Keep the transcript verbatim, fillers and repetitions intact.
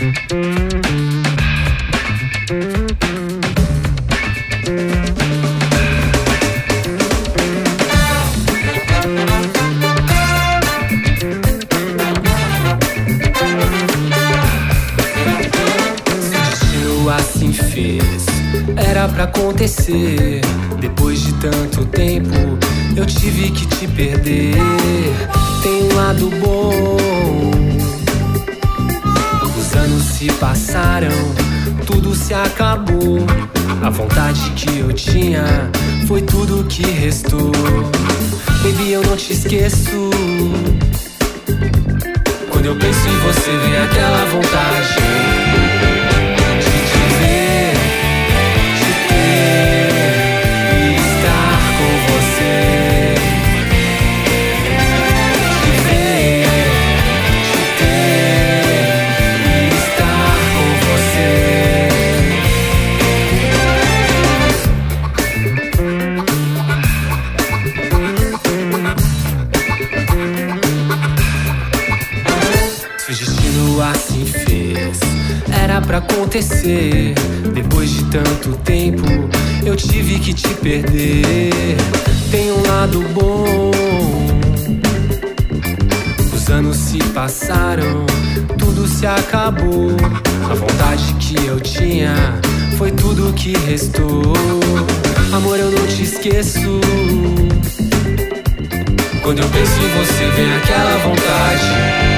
Assim fez, era pra acontecer. Depois de tanto tempo, eu tive que te perder. Tem um lado bom. Os anos se passaram, tudo se acabou. A vontade que eu tinha foi tudo que restou. Baby, eu não te esqueço. Quando eu penso em você, vem aquela vontade assim fez, era pra acontecer. Depois de tanto tempo, eu tive que te perder. Tem um lado bom. Os anos se passaram, tudo se acabou. A vontade que eu tinha foi tudo que restou. Amor, eu não te esqueço. Quando eu penso em você, vem aquela vontade